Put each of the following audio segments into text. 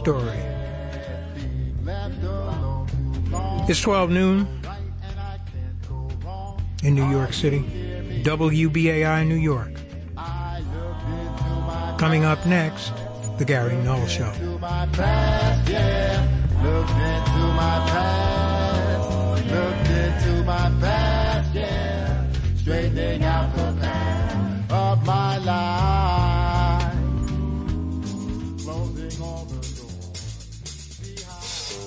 story. It's 12 noon in New York City, WBAI New York. Coming up next, The Gary Null Show. Looked into my past, yeah, straightening out the path of my life, closing all the doors behind.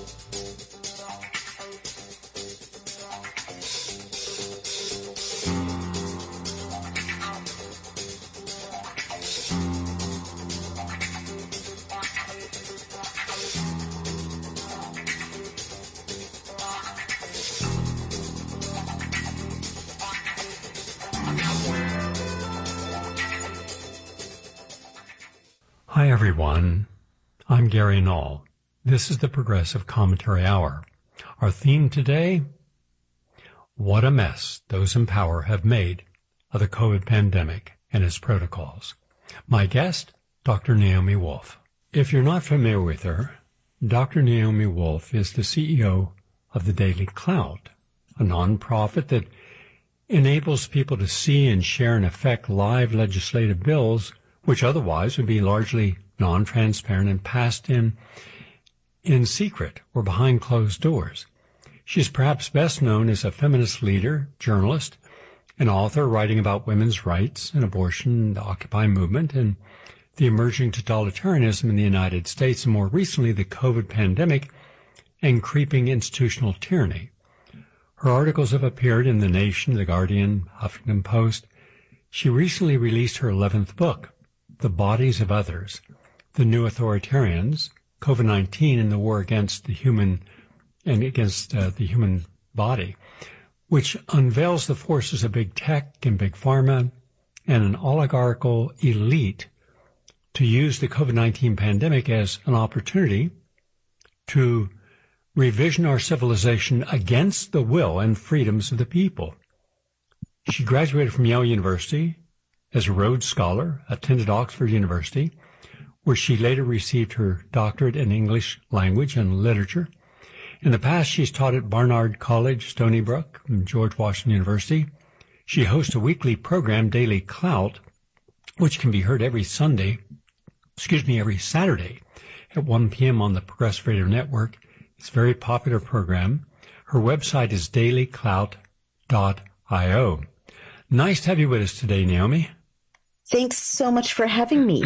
Hi everyone, I'm Gary Null. This is the Progressive Commentary Hour. Our theme today, what a mess those in power have made of the COVID pandemic and its protocols. My guest, Dr. Naomi Wolf. If you're not familiar with her, Dr. Naomi Wolf is the CEO of the Daily Clout, a nonprofit that enables people to see and share and affect live legislative bills which otherwise would be largely non-transparent and passed in secret or behind closed doors. She is perhaps best known as a feminist leader, journalist, an author writing about women's rights and abortion, the Occupy movement, and the emerging totalitarianism in the United States, and more recently the COVID pandemic and creeping institutional tyranny. Her articles have appeared in The Nation, The Guardian, Huffington Post. She recently released her 11th book, The Bodies of Others, The New Authoritarians, COVID-19 and the War against the Human Body, which unveils the forces of big tech and big pharma and an oligarchical elite to use the COVID-19 pandemic as an opportunity to revision our civilization against the will and freedoms of the people. She graduated from Yale University as a Rhodes Scholar, attended Oxford University, where she later received her doctorate in English language and literature. In the past, she's taught at Barnard College, Stony Brook, and George Washington University. She hosts a weekly program, Daily Clout, which can be heard every Saturday at 1 p.m. on the Progressive Radio Network. It's a very popular program. Her website is dailyclout.io. Nice to have you with us today, Naomi. Thanks so much for having me.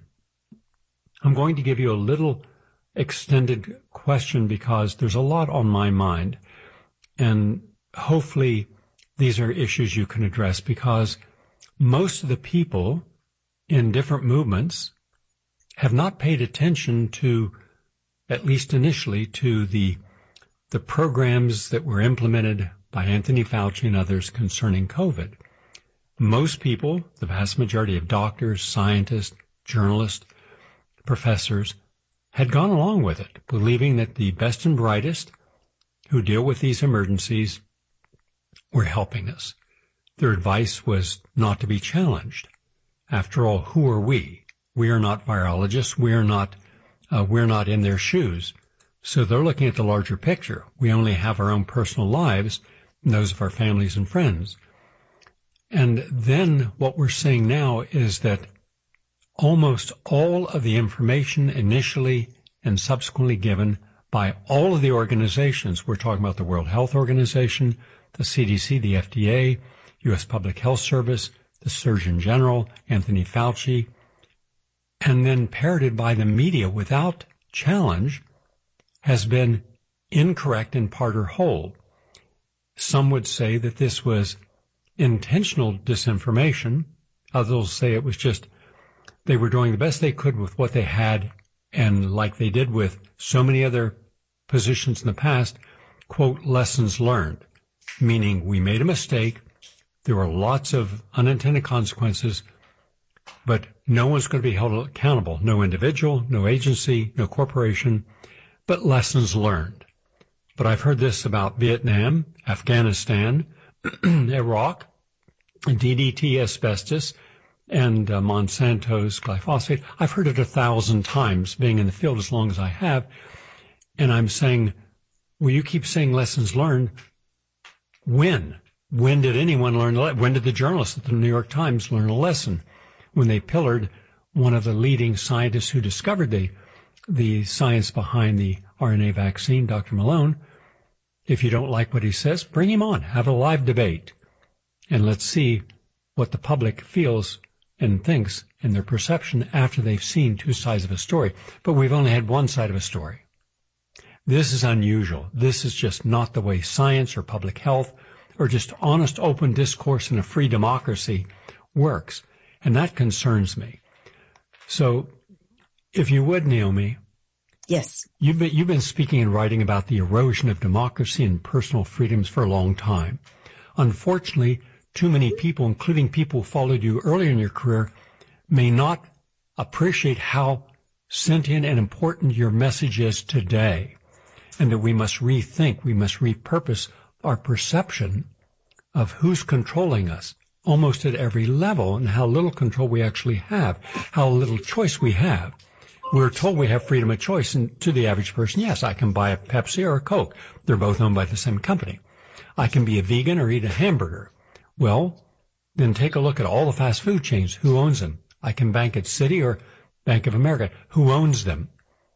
I'm going to give you a little extended question because there's a lot on my mind, and hopefully these are issues you can address, because most of the people in different movements have not paid attention to, at least initially, to the programs that were implemented by Anthony Fauci and others concerning COVID. Most people, the vast majority of doctors, scientists, journalists, professors, had gone along with it, believing that the best and brightest who deal with these emergencies were helping us. Their advice was not to be challenged. After all, who are we? We are not virologists. We're not in their shoes. So they're looking at the larger picture. We only have our own personal lives and those of our families and friends. And then what we're seeing now is that almost all of the information initially and subsequently given by all of the organizations, we're talking about the World Health Organization, the CDC, the FDA, U.S. Public Health Service, the Surgeon General, Anthony Fauci, and then parroted by the media without challenge, has been incorrect in part or whole. Some would say that this was intentional disinformation. Others will say it was just they were doing the best they could with what they had, and like they did with so many other positions in the past, quote, lessons learned, meaning we made a mistake, there were lots of unintended consequences, but no one's going to be held accountable, no individual, no agency, no corporation, but lessons learned. But I've heard this about Vietnam, Afghanistan, Iraq, DDT, asbestos, and Monsanto's glyphosate. I've heard it 1,000 times, being in the field as long as I have. And I'm saying, well, you keep saying lessons learned. When? When did anyone learn? When did the journalists at the New York Times learn a lesson? When they pillared one of the leading scientists who discovered the science behind the RNA vaccine, Dr. Malone. If you don't like what he says, bring him on. Have a live debate. And let's see what the public feels and thinks and their perception after they've seen two sides of a story. But we've only had one side of a story. This is unusual. This is just not the way science or public health or just honest, open discourse in a free democracy works. And that concerns me. So if you would, Naomi. Yes. You've been speaking and writing about the erosion of democracy and personal freedoms for a long time. Unfortunately, too many people, including people who followed you earlier in your career, may not appreciate how sentient and important your message is today, and that we must rethink, we must repurpose our perception of who's controlling us almost at every level and how little control we actually have, how little choice we have. We're told we have freedom of choice, and to the average person, yes, I can buy a Pepsi or a Coke. They're both owned by the same company. I can be a vegan or eat a hamburger. Well, then take a look at all the fast food chains. Who owns them? I can bank at Citi or Bank of America. Who owns them?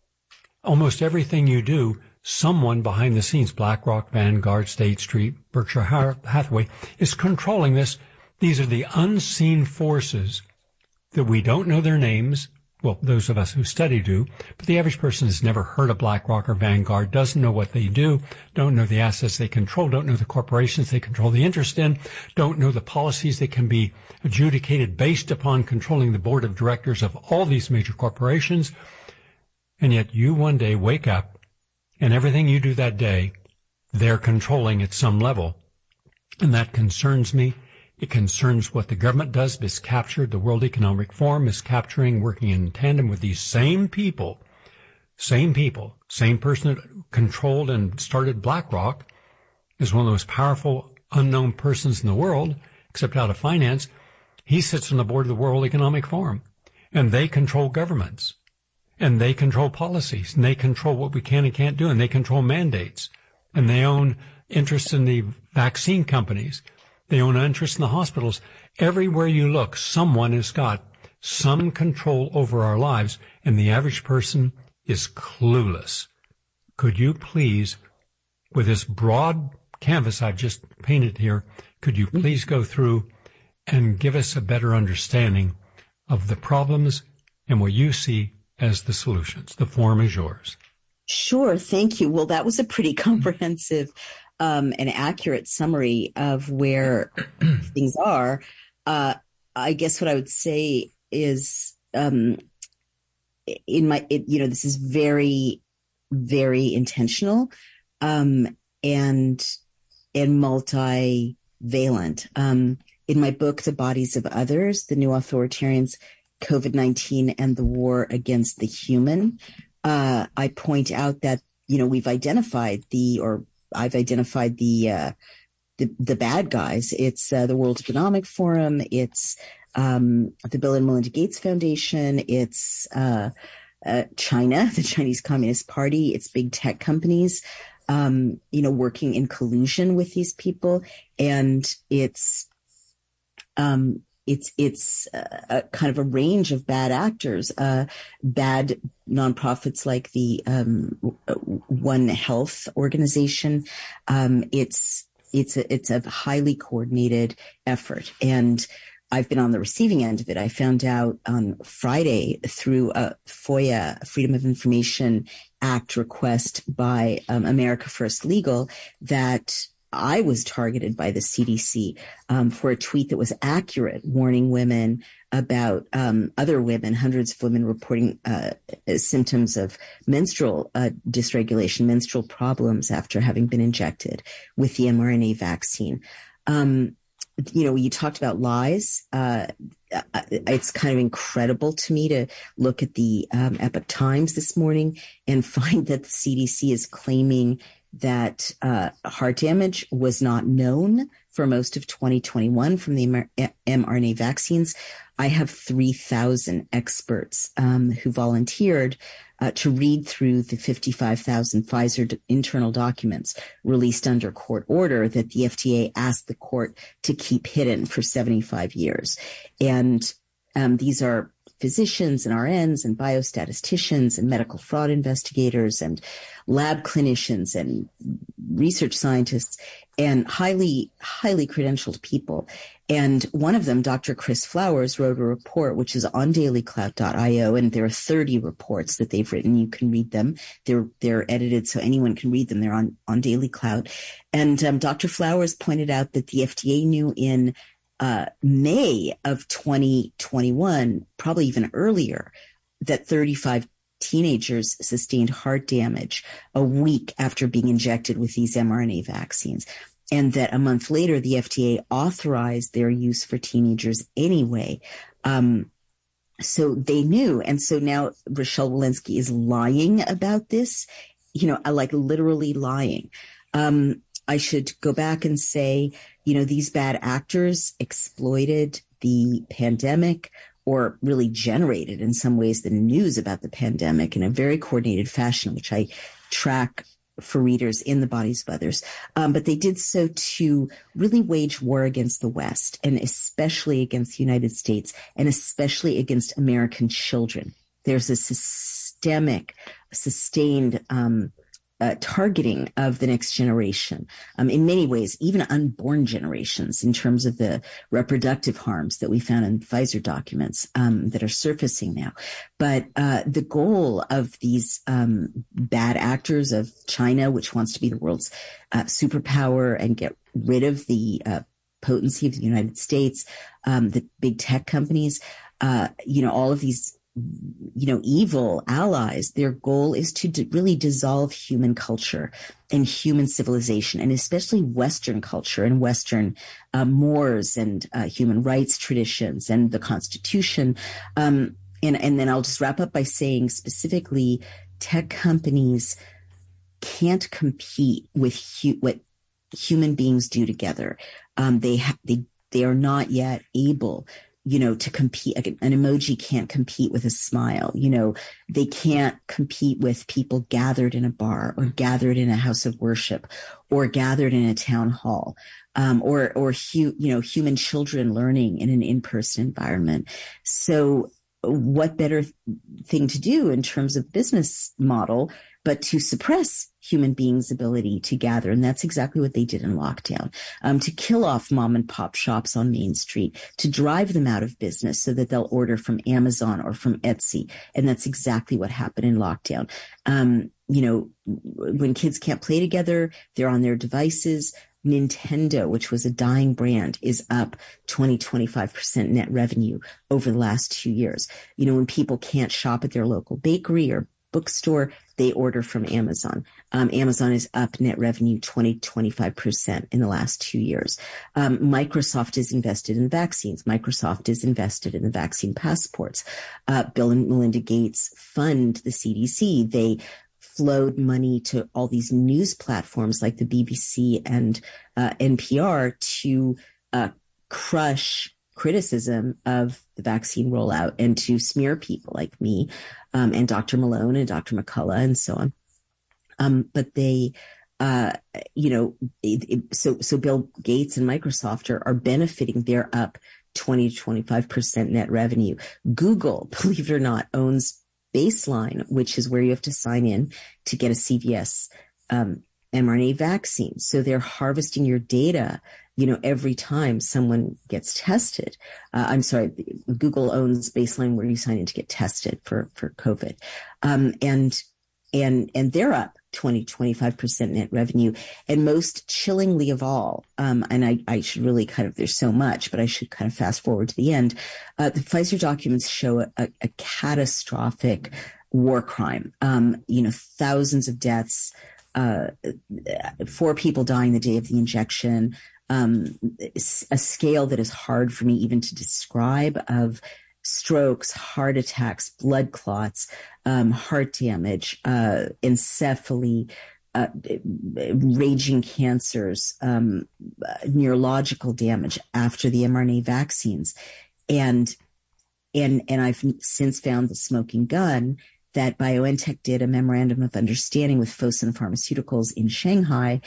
Almost everything you do, someone behind the scenes, BlackRock, Vanguard, State Street, Berkshire Hathaway, is controlling this. These are the unseen forces that we don't know their names. Well, those of us who study do, but the average person has never heard of BlackRock or Vanguard, doesn't know what they do, don't know the assets they control, don't know the corporations they control the interest in, don't know the policies that can be adjudicated based upon controlling the board of directors of all these major corporations. And yet you one day wake up and everything you do that day, they're controlling at some level. And that concerns me. It concerns what the government does, miscaptured. The World Economic Forum is capturing, working in tandem with these same people, same person that controlled and started BlackRock is one of the most powerful unknown persons in the world, except out of finance. He sits on the board of the World Economic Forum, and they control governments, and they control policies, and they control what we can and can't do, and they control mandates, and they own interests in the vaccine companies. They own interest in the hospitals. Everywhere you look, someone has got some control over our lives, and the average person is clueless. Could you please, with this broad canvas I've just painted here, could you please go through and give us a better understanding of the problems and what you see as the solutions? The forum is yours. Sure. Thank you. Well, that was a pretty comprehensive an accurate summary of where things are. I guess what I would say is, this is very, very intentional, and multivalent. In my book, The Bodies of Others, The New Authoritarians, COVID-19 and the War Against the Human, I point out that, I've identified the bad guys. It's the World Economic Forum. It's the Bill and Melinda Gates Foundation. It's China, the Chinese Communist Party. It's big tech companies, working in collusion with these people, and it's a kind of a range of bad actors, bad nonprofits like the One Health organization. It's a highly coordinated effort, and I've been on the receiving end of it. I found out on Friday through a FOIA, Freedom of Information Act request by America First Legal, that I was targeted by the CDC for a tweet that was accurate, warning women about other women, hundreds of women reporting symptoms of menstrual dysregulation, menstrual problems after having been injected with the mRNA vaccine. You talked about lies. It's kind of incredible to me to look at the Epoch Times this morning and find that the CDC is claiming that heart damage was not known for most of 2021 from the mRNA vaccines. I have 3,000 experts who volunteered to read through the 55,000 Pfizer internal documents released under court order that the FDA asked the court to keep hidden for 75 years. And these are physicians and RNs and biostatisticians and medical fraud investigators and lab clinicians and research scientists and highly, highly credentialed people. And one of them, Dr. Chris Flowers, wrote a report, which is on dailyclout.io, and there are 30 reports that they've written. You can read them. They're edited so anyone can read them. They're on Daily Clout. And Dr. Flowers pointed out that the FDA knew in May of 2021, probably even earlier, that 35 teenagers sustained heart damage a week after being injected with these mRNA vaccines. And that a month later, the FDA authorized their use for teenagers anyway. So they knew. And so now Rochelle Walensky is lying about this, like literally lying. I should go back and say, these bad actors exploited the pandemic, or really generated in some ways the news about the pandemic in a very coordinated fashion, which I track for readers in The Bodies of Others. But they did so to really wage war against the West, and especially against the United States, and especially against American children. There's a systemic, sustained targeting of the next generation, in many ways, even unborn generations, in terms of the reproductive harms that we found in Pfizer documents that are surfacing now. But the goal of these bad actors of China, which wants to be the world's superpower and get rid of the potency of the United States, the big tech companies, all of these evil allies, their goal is to really dissolve human culture and human civilization, and especially Western culture and Western mores and human rights traditions and the Constitution. And then I'll just wrap up by saying specifically, tech companies can't compete with what human beings do together. They are not yet able to compete. An emoji can't compete with a smile. They can't compete with people gathered in a bar or gathered in a house of worship or gathered in a town hall, or human children learning in an in-person environment. So what better thing to do in terms of business model but to suppress human beings' ability to gather. And that's exactly what they did in lockdown, to kill off mom and pop shops on Main Street, to drive them out of business so that they'll order from Amazon or from Etsy. And that's exactly what happened in lockdown. When kids can't play together, they're on their devices. Nintendo, which was a dying brand, is up 25% net revenue over the last 2 years. When people can't shop at their local bakery or bookstore, they order from Amazon. Amazon is up net revenue 25% in the last 2 years. Microsoft is invested in vaccines. Microsoft is invested in the vaccine passports. Bill and Melinda Gates fund the CDC. They flowed money to all these news platforms like the BBC and NPR to crush criticism of the vaccine rollout and to smear people like me and Dr. Malone and Dr. McCullough and so on. But they, so Bill Gates and Microsoft are benefiting. They're up 20 to 25% net revenue. Google, believe it or not, owns Baseline, which is where you have to sign in to get a CVS mRNA vaccine. So they're harvesting your data, every time someone gets tested. Google owns Baseline, where you sign in to get tested for COVID. And they're up 25% net revenue. And most chillingly of all, and I should really there's so much, but I should kind of fast forward to the end. The Pfizer documents show a catastrophic war crime. Thousands of deaths, 4 people dying the day of the injection, a scale that is hard for me even to describe, of strokes, heart attacks, blood clots, heart damage, encephaly, raging cancers, neurological damage after the mRNA vaccines. And I've since found the smoking gun that BioNTech did a memorandum of understanding with Fosun Pharmaceuticals in Shanghai.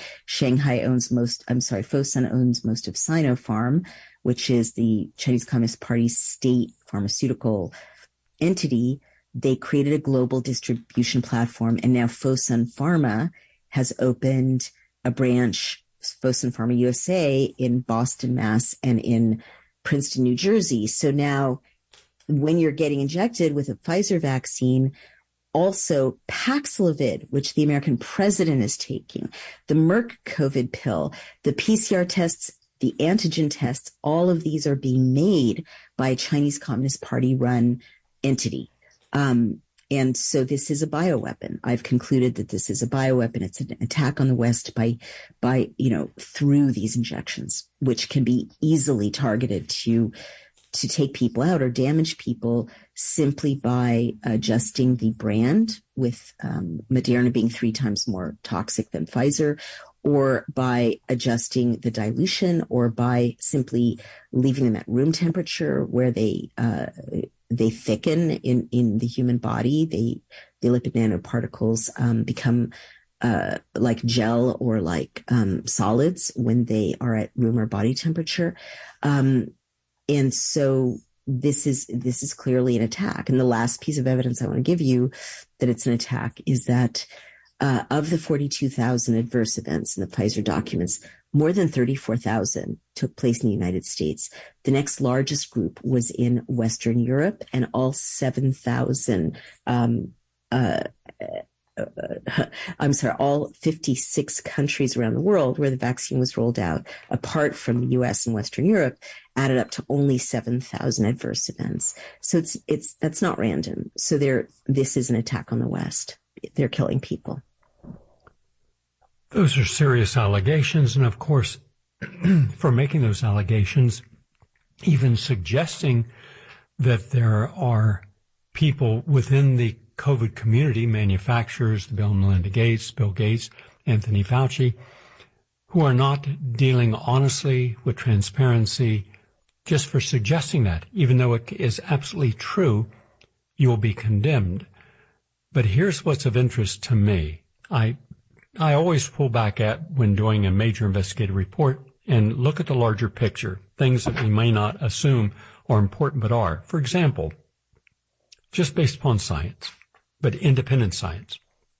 Fosun owns most of Sinopharm, which is the Chinese Communist Party's state pharmaceutical entity. They created a global distribution platform, and now Fosun Pharma has opened a branch, Fosun Pharma USA, in Boston, Mass, and in Princeton, New Jersey. So now when you're getting injected with a Pfizer vaccine, also Paxlovid, which the American president is taking, the Merck COVID pill, the PCR tests, the antigen tests, all of these are being made by a Chinese Communist Party run entity. And so this is a bioweapon. I've concluded that this is a bioweapon. It's an attack on the West by through these injections, which can be easily targeted to take people out or damage people simply by adjusting the brand, with Moderna being 3 times more toxic than Pfizer, or by adjusting the dilution, or by simply leaving them at room temperature where they thicken in the human body. The lipid nanoparticles become like gel or like solids when they are at room or body temperature. And so this is clearly an attack. And the last piece of evidence I want to give you that it's an attack is that of the 42,000 adverse events in the Pfizer documents, more than 34,000 took place in the United States. The next largest group was in Western Europe, and all 7,000, all 56 countries around the world where the vaccine was rolled out, apart from the US and Western Europe, added up to only 7,000 adverse events. So that's not random. So this is an attack on the West. They're killing people. Those are serious allegations. And of course, for making those allegations, even suggesting that there are people within the COVID community, manufacturers, the Bill and Melinda Gates, Bill Gates, Anthony Fauci, who are not dealing honestly with transparency, just for suggesting that, even though it is absolutely true, you will be condemned. But here's what's of interest to me. I always pull back at when doing a major investigative report and look at the larger picture, things that we may not assume are important but are. For example, just based upon science, but independent science,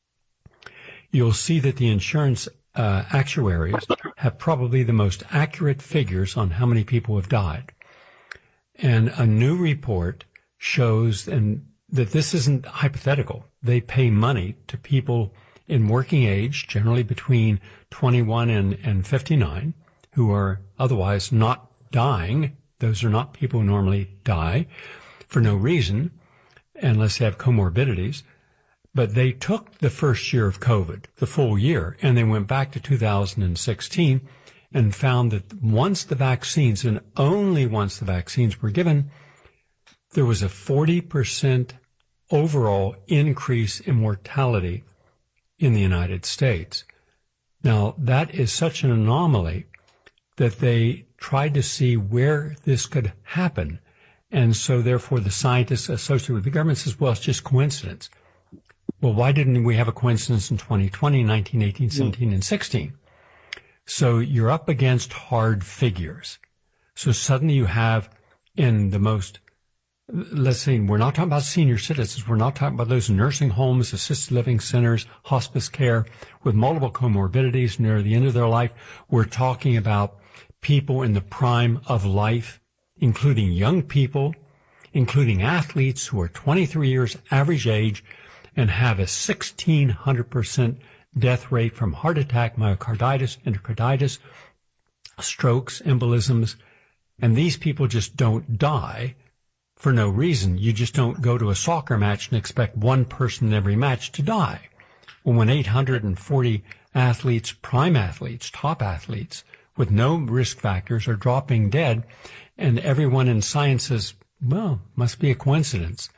you'll see that the insurance actuaries have probably the most accurate figures on how many people have died. And a new report shows that this isn't hypothetical. They pay money to people in working age, generally between 21 and 59, who are otherwise not dying. Those are not people who normally die for no reason, unless they have comorbidities. But they took the first year of COVID, the full year, and they went back to 2016 and found that once the vaccines, and only once the vaccines were given, there was a 40% overall increase in mortality in the United States. Now, that is such an anomaly that they tried to see where this could happen. And so, therefore, the scientists associated with the government says, well, it's just coincidence. Well, why didn't we have a coincidence in 2020, 19, 18, 17, and 16? So you're up against hard figures. So suddenly you have in the most, let's say, we're not talking about senior citizens. We're not talking about those nursing homes, assisted living centers, hospice care with multiple comorbidities near the end of their life. We're talking about people in the prime of life, including young people, including athletes who are 23 years average age and have a 1,600% death rate from heart attack, myocarditis, endocarditis, strokes, embolisms. And these people just don't die for no reason. You just don't go to a soccer match and expect one person in every match to die. Well, when 840 athletes, prime athletes, top athletes with no risk factors are dropping dead, and everyone in science says, well, must be a coincidence.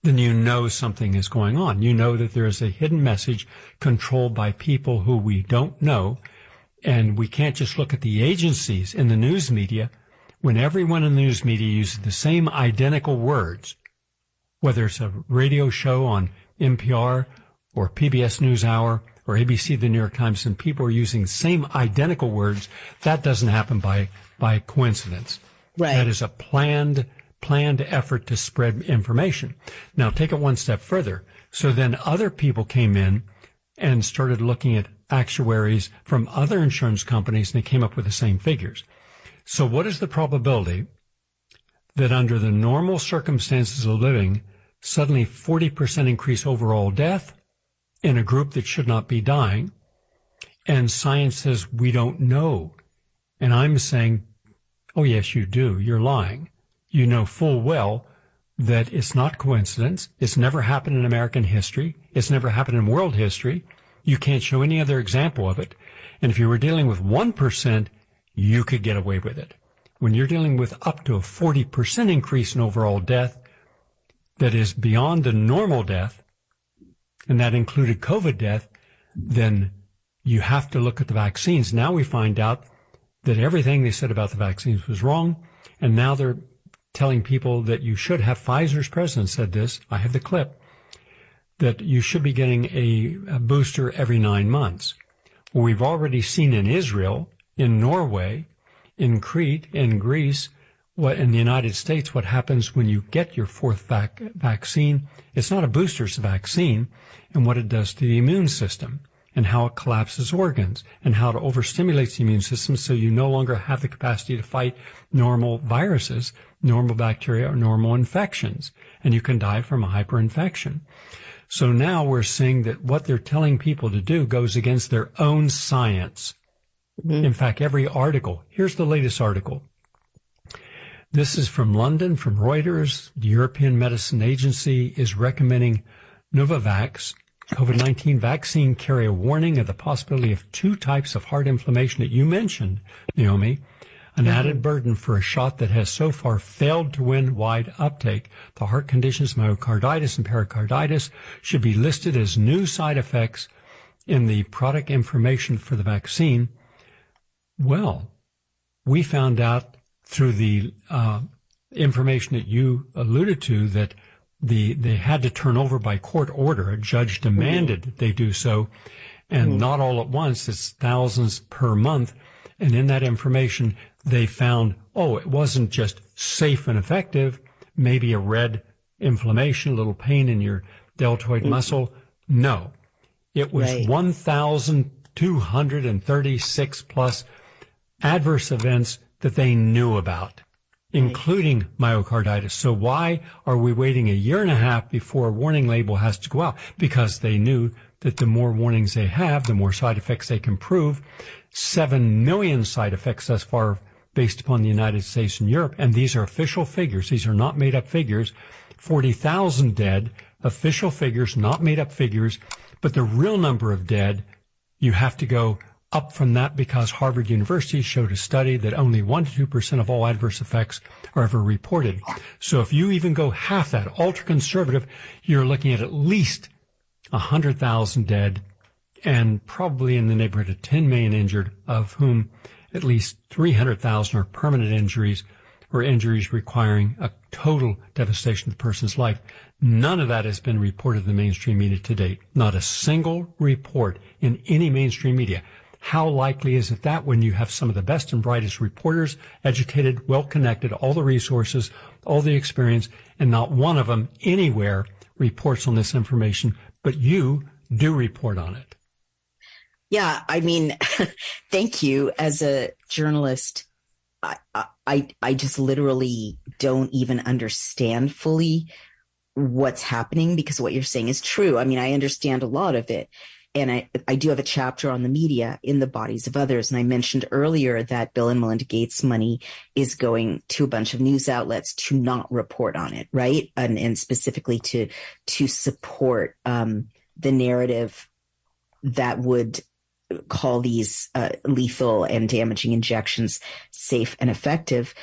then you know something is going on. You know that there is a hidden message controlled by people who we don't know. And we can't just look at the agencies in the news media when everyone in the news media uses the same identical words, whether it's a radio show on NPR or PBS NewsHour or ABC, the New York Times, and people are using the same identical words. That doesn't happen by coincidence. Right. That is a planned effort to spread information. Now take it one step further. So then other people came in and started looking at actuaries from other insurance companies, and they came up with the same figures. So what is the probability that under the normal circumstances of living, suddenly 40% increase overall death in a group that should not be dying? And science says we don't know. And I'm saying, oh, yes, you do. You're lying. You know full well that it's not coincidence. It's never happened in American history. It's never happened in world history. You can't show any other example of it. And if you were dealing with 1%, you could get away with it. When you're dealing with up to a 40% increase in overall death that is beyond the normal death, and that included COVID death, then you have to look at the vaccines. Now we find out that everything they said about the vaccines was wrong, and now they're telling people that you should have. Pfizer's president said this, I have the clip, that you should be getting a booster every 9 months. Well, we've already seen in Israel, in Norway, in Crete, in Greece, in the United States, what happens when you get your fourth vaccine. It's not a booster, it's a vaccine, and what it does to the immune system, and how it collapses organs, and how it overstimulates the immune system so you no longer have the capacity to fight normal viruses, normal bacteria, or normal infections, and you can die from a hyperinfection. So now we're seeing that what they're telling people to do goes against their own science. Mm-hmm. In fact, every article, here's the latest article. This is from London, from Reuters. The European Medicine Agency is recommending Novavax, COVID-19 vaccine, carry a warning of the possibility of 2 types of heart inflammation that you mentioned, Naomi, an added burden for a shot that has so far failed to win wide uptake. The heart conditions, myocarditis and pericarditis, should be listed as new side effects in the product information for the vaccine. Well, we found out through the information that you alluded to that they had to turn over by court order. A judge demanded that they do so, and not all at once. It's thousands per month. And in that information, they found, it wasn't just safe and effective, maybe a red inflammation, a little pain in your deltoid muscle. No, it was 1,236 plus adverse events that they knew about, including myocarditis. So why are we waiting a year and a half before a warning label has to go out? Because they knew that the more warnings they have, the more side effects they can prove. 7 million side effects thus far based upon the United States and Europe. And these are official figures. These are not made up figures. 40,000 dead, official figures, not made up figures. But the real number of dead, you have to go up from that because Harvard University showed a study that only 1 to 2% of all adverse effects are ever reported. So if you even go half that, ultra conservative, you're looking at least 100,000 dead and probably in the neighborhood of 10 million injured, of whom at least 300,000 are permanent injuries or injuries requiring a total devastation of the person's life. None of that has been reported in the mainstream media to date. Not a single report in any mainstream media. How likely is it that when you have some of the best and brightest reporters, educated, well-connected, all the resources, all the experience, and not one of them anywhere reports on this information, but you do report on it? Yeah, I mean, thank you. As a journalist, I just literally don't even understand fully what's happening because what you're saying is true. I mean, I understand a lot of it. And I do have a chapter on the media in the bodies of others. And I mentioned earlier that Bill and Melinda Gates money is going to a bunch of news outlets to not report on it, right? And specifically to support the narrative that would call these lethal and damaging injections safe and effective.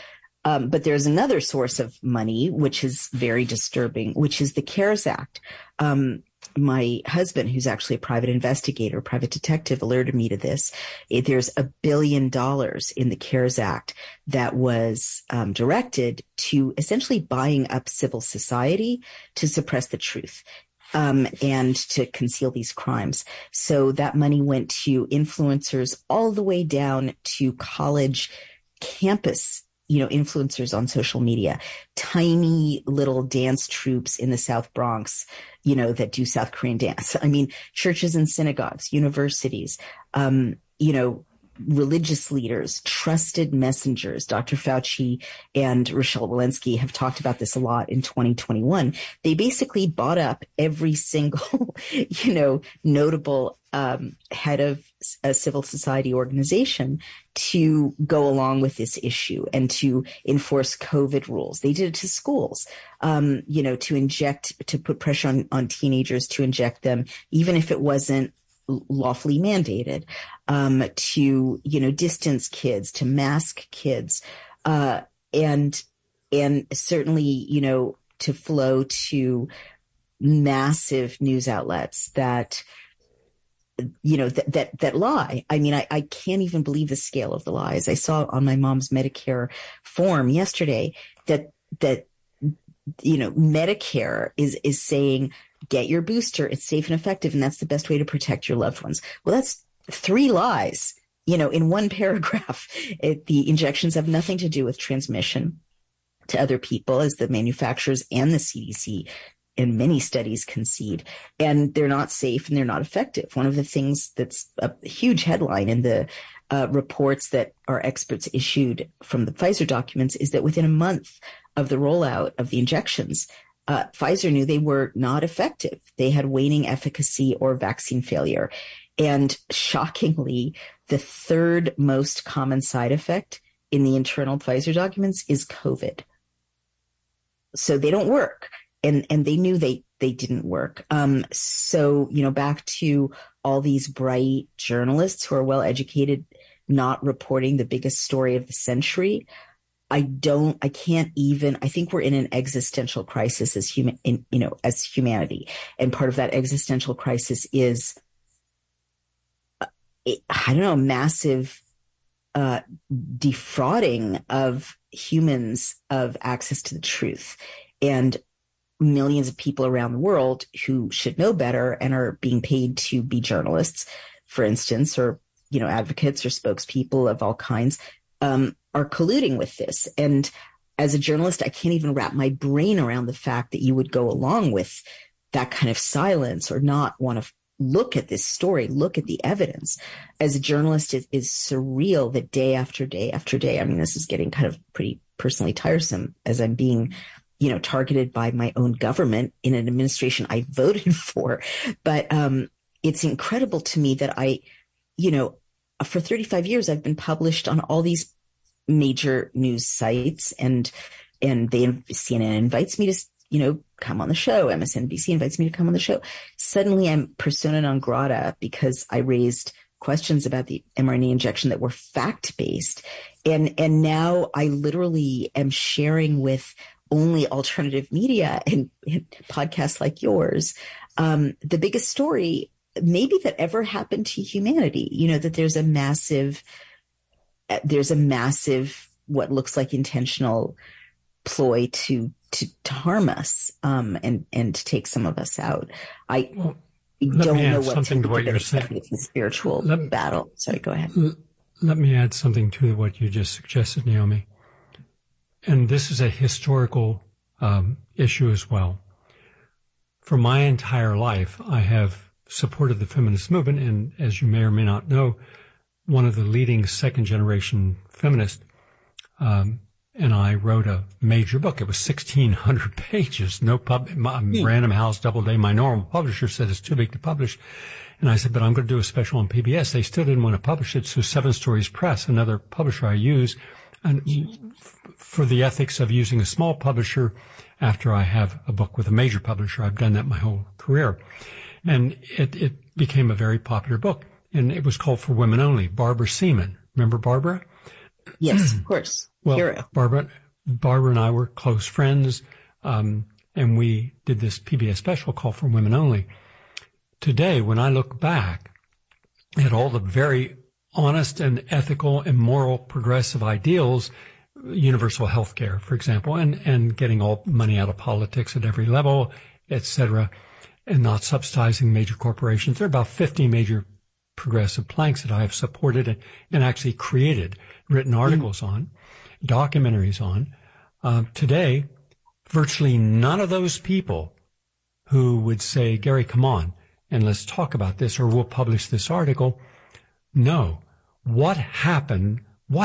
But there's another source of money, which is very disturbing, which is the CARES Act. My husband, who's actually a private investigator, private detective, alerted me to this. There's $1 billion in the CARES Act that was directed to essentially buying up civil society to suppress the truth. And to conceal these crimes. So that money went to influencers all the way down to college campus, influencers on social media, tiny little dance troupes in the South Bronx, that do South Korean dance. I mean, churches and synagogues, universities, religious leaders, trusted messengers. Dr. Fauci and Rochelle Walensky have talked about this a lot in 2021. They basically bought up every single, notable head of a civil society organization to go along with this issue and to enforce COVID rules. They did it to schools, to put pressure on teenagers to inject them, even if it wasn't lawfully mandated, to, distance kids, to mask kids, and certainly, to flow to massive news outlets that, that lie. I mean, I can't even believe the scale of the lies. I saw on my mom's Medicare form yesterday that Medicare is saying, get your booster. It's safe and effective. And that's the best way to protect your loved ones. Well, that's 3 lies, in one paragraph. The injections have nothing to do with transmission to other people, as the manufacturers and the CDC in many studies concede, and they're not safe and they're not effective. One of the things that's a huge headline in the reports that our experts issued from the Pfizer documents is that within a month of the rollout of the injections, Pfizer knew they were not effective. They had waning efficacy or vaccine failure. And shockingly, the 3rd most common side effect in the internal Pfizer documents is COVID. So they don't work. And they knew they didn't work. So, back to all these bright journalists who are well educated, not reporting the biggest story of the century. I think we're in an existential crisis as humanity. And part of that existential crisis is, massive, defrauding of humans of access to the truth, and millions of people around the world who should know better and are being paid to be journalists, for instance, or, advocates or spokespeople of all kinds, are colluding with this. And as a journalist, I can't even wrap my brain around the fact that you would go along with that kind of silence or not want to look at this story, look at the evidence. As a journalist, it is surreal that day after day after day, I mean, this is getting kind of pretty personally tiresome as I'm being, targeted by my own government in an administration I voted for. But it's incredible to me that for 35 years, I've been published on all these major news sites, and CNN invites me to, come on the show. MSNBC invites me to come on the show. Suddenly I'm persona non grata because I raised questions about the mRNA injection that were fact-based. And now I literally am sharing with only alternative media and podcasts like yours, the biggest story maybe that ever happened to humanity, that there's a massive, what looks like intentional ploy to harm us, and to take some of us out. I don't know what to what you're saying. It's a spiritual battle. Sorry, go ahead. Let me add something to what you just suggested, Naomi. And this is a historical issue as well. For my entire life, I have supported the feminist movement, and as you may or may not know, one of the leading second-generation feminists, and I wrote a major book. It was 1,600 pages, Random House, Doubleday. My normal publisher said it's too big to publish. And I said, but I'm going to do a special on PBS. They still didn't want to publish it, so Seven Stories Press, another publisher I use, and for the ethics of using a small publisher after I have a book with a major publisher. I've done that my whole career. And it became a very popular book. And it was called For Women Only. Barbara Seaman. Remember Barbara? Yes, of course. Well, Hero. Barbara, Barbara and I were close friends, and we did this PBS special called For Women Only. Today, when I look back at all the very honest and ethical and moral progressive ideals, universal health care, for example, and getting all money out of politics at every level, et cetera, and not subsidizing major corporations. There are about 50 major progressive planks that I have supported and actually created, written articles on, documentaries on. Today, virtually none of those people who would say, Gary, come on, and let's talk about this, or we'll publish this article. No. What happened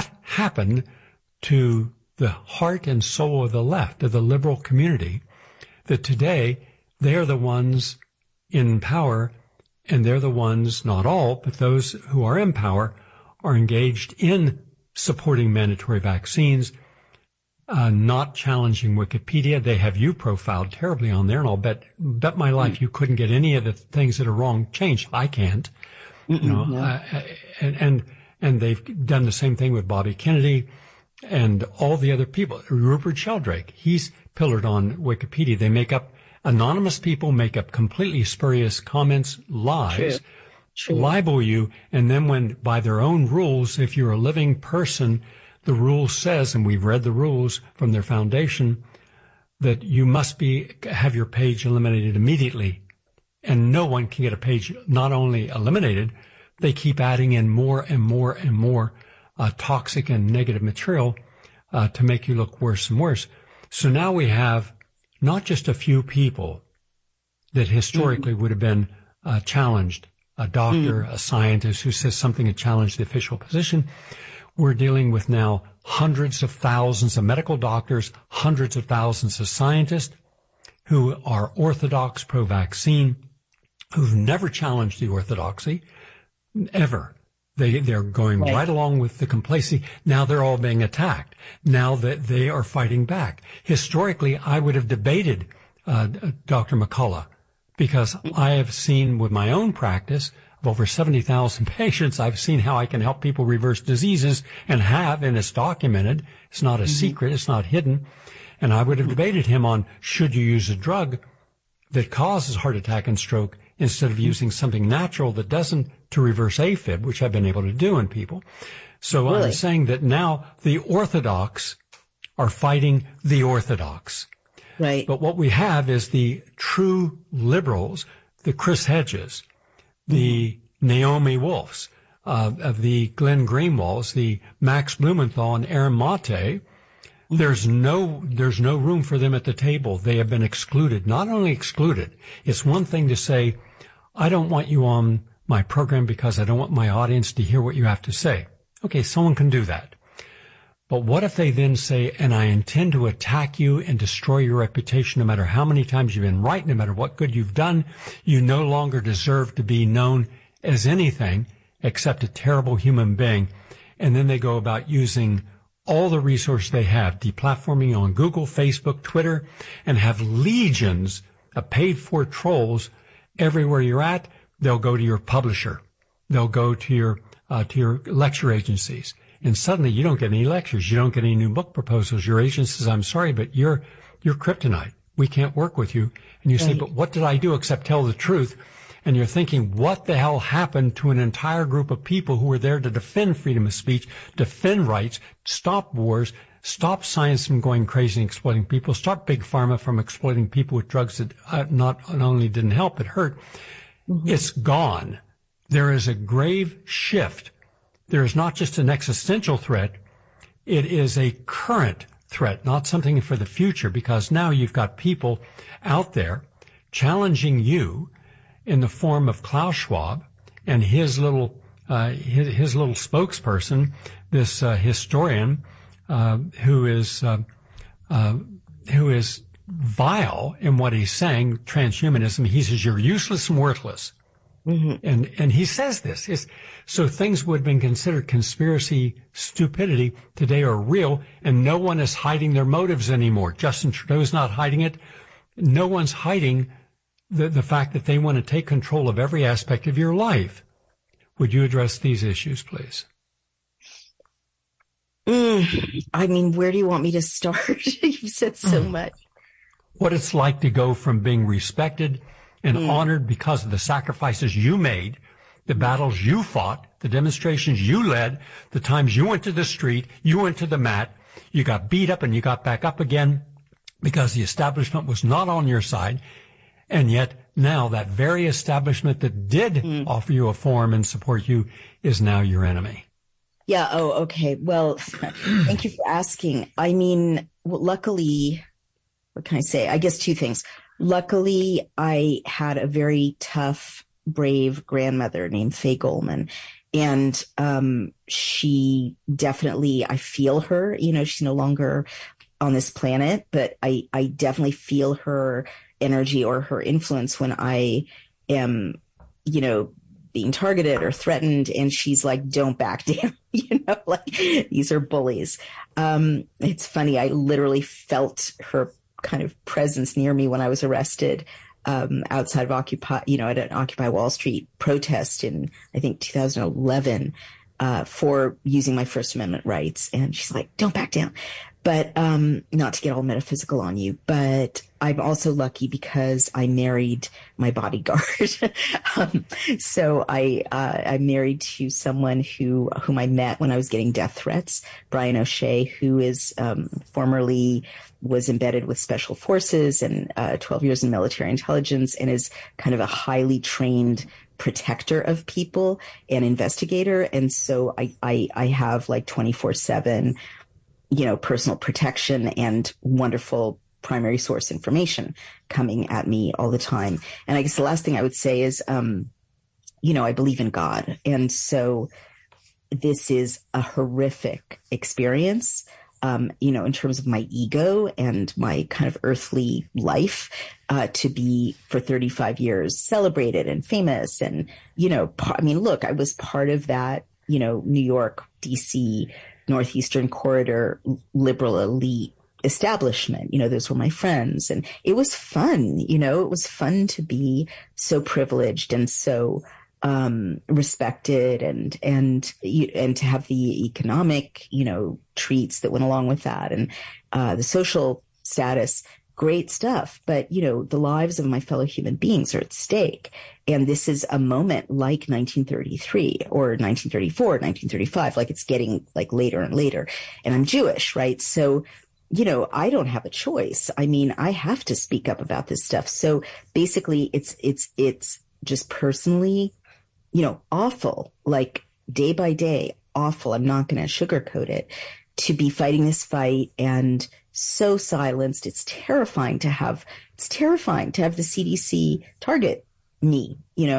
to the heart and soul of the left, of the liberal community, that today they are the ones in power, and they're the ones, not all, but those who are in power, are engaged in supporting mandatory vaccines, not challenging Wikipedia. They have you profiled terribly on there, and I'll bet my life you couldn't get any of the things that are wrong changed. I can't. And they've done the same thing with Bobby Kennedy and all the other people. Rupert Sheldrake, he's pillared on Wikipedia. Anonymous people make up completely spurious comments, lies, libel you, and then when by their own rules, if you're a living person, the rule says, and we've read the rules from their foundation, that you must have your page eliminated immediately. And no one can get a page not only eliminated, they keep adding in more and more and more toxic and negative material to make you look worse and worse. So now we have not just a few people that historically would have been challenged, a doctor, a scientist who says something to challenge the official position. We're dealing with now hundreds of thousands of medical doctors, hundreds of thousands of scientists who are orthodox, pro-vaccine, who've never challenged the orthodoxy, ever. They're going right along with the complacency. Now they're all being attacked. Now that they are fighting back. Historically, I would have debated Dr. McCullough, because I have seen with my own practice of over 70,000 patients, I've seen how I can help people reverse diseases, and it's documented. It's not a secret. It's not hidden. And I would have debated him on, should you use a drug that causes heart attack and stroke instead of using something natural that doesn't, to reverse AFib, which I've been able to do in people. So really? I'm saying that now the orthodox are fighting the orthodox. Right. But what we have is the true liberals, the Chris Hedges, the Naomi Wolfs, of the Glenn Greenwalds, the Max Blumenthal and Aaron Mate. There's no room for them at the table. They have been excluded. Not only excluded, it's one thing to say, I don't want you on my program because I don't want my audience to hear what you have to say. Okay, someone can do that. But what if they then say, and I intend to attack you and destroy your reputation no matter how many times you've been right, no matter what good you've done, you no longer deserve to be known as anything except a terrible human being. And then they go about using all the resources they have, deplatforming on Google, Facebook, Twitter, and have legions of paid-for trolls everywhere you're at. They'll go to your publisher. They'll go to your lecture agencies. And suddenly you don't get any lectures. You don't get any new book proposals. Your agent says, I'm sorry, but you're kryptonite. We can't work with you. And you say, but what did I do except tell the truth? And you're thinking, what the hell happened to an entire group of people who were there to defend freedom of speech, defend rights, stop wars, stop science from going crazy and exploiting people, stop big pharma from exploiting people with drugs that not only didn't help, but hurt. It's gone. There is a grave shift. There is not just an existential threat. It is a current threat, not something for the future, because now you've got people out there challenging you in the form of Klaus Schwab and his little spokesperson, this historian who is vile in what he's saying, transhumanism. He says you're useless and worthless. And he says this. So things would have been considered conspiracy stupidity today are real, and no one is hiding their motives anymore. Justin Trudeau's not hiding it. No one's hiding the fact that they want to take control of every aspect of your life. Would you address these issues, please? I mean, where do you want me to start? You've said so much. What it's like to go from being respected and honored because of the sacrifices you made, the battles you fought, the demonstrations you led, the times you went to the street, you went to the mat, you got beat up and you got back up again because the establishment was not on your side. And yet now that very establishment that did offer you a forum and support you is now your enemy. Yeah. Oh, okay. Well, thank you for asking. I mean, luckily, what can I say? I guess two things. Luckily, I had a very tough, brave grandmother named Faye Goldman. And she definitely, I feel her, she's no longer on this planet, but I definitely feel her energy or her influence when I am, being targeted or threatened. And she's like, don't back down, like these are bullies. It's funny. I literally felt her kind of presence near me when I was arrested outside of Occupy, at an Occupy Wall Street protest in, I think, 2011 for using my First Amendment rights. And she's like, don't back down. But not to get all metaphysical on you, but I'm also lucky because I married my bodyguard. So I'm married to someone whom I met when I was getting death threats, Brian O'Shea, who is formerly was embedded with special forces and 12 years in military intelligence and is kind of a highly trained protector of people and investigator. And so I have like 24/7 personal protection and wonderful primary source information coming at me all the time. And I guess the last thing I would say is, I believe in God. And so this is a horrific experience, in terms of my ego and my kind of earthly life, to be for 35 years celebrated and famous. And, look, I was part of that, New York, DC, Northeastern Corridor liberal elite establishment. Those were my friends, and it was fun. It was fun to be so privileged and so respected, and to have the economic treats that went along with that, and the social status. Great stuff. But, the lives of my fellow human beings are at stake. And this is a moment like 1933 or 1934, 1935, like it's getting like later and later. And I'm Jewish, right? So, I don't have a choice. I mean, I have to speak up about this stuff. So basically it's just personally, awful, like day by day, awful. I'm not going to sugarcoat it, to be fighting this fight and so silenced. It's terrifying to have the CDC target me,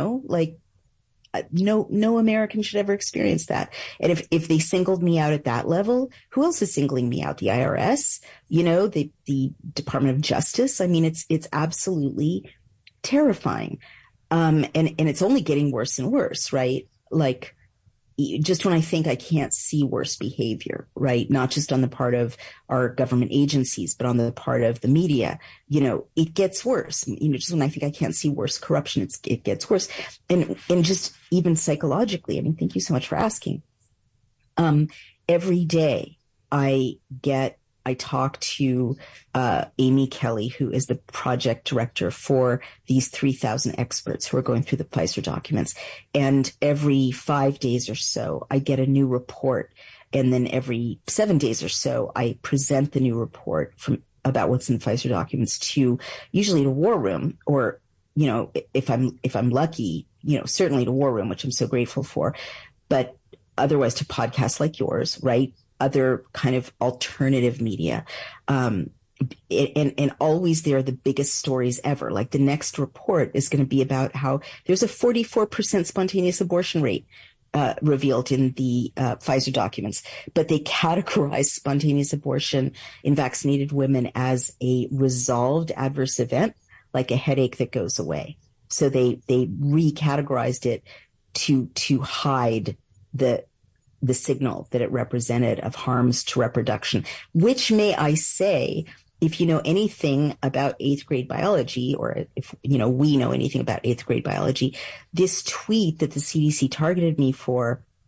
no American should ever experience that. And if they singled me out at that level, who else is singling me out? The IRS, the Department of Justice. I mean, it's absolutely terrifying. And it's only getting worse and worse, right? Like, just when I think I can't see worse behavior, right? Not just on the part of our government agencies, but on the part of the media, it gets worse. Just when I think I can't see worse corruption, it gets worse. And just even psychologically, I mean, thank you so much for asking. Every day I talk to Amy Kelly, who is the project director for these 3,000 experts who are going through the Pfizer documents. And every 5 days or so, I get a new report. And then every 7 days or so, I present the new report about what's in the Pfizer documents to usually to War Room, or, if I'm lucky, certainly to War Room, which I'm so grateful for, but otherwise to podcasts like yours, right? Other kind of alternative media. And always they're the biggest stories ever. Like the next report is going to be about how there's a 44% spontaneous abortion rate revealed in the Pfizer documents, but they categorize spontaneous abortion in vaccinated women as a resolved adverse event, like a headache that goes away. So they recategorized it to hide the signal that it represented of harms to reproduction, which, may I say, if you know anything about 8th grade biology, or if we know anything about 8th grade biology, this tweet that the CDC targeted me for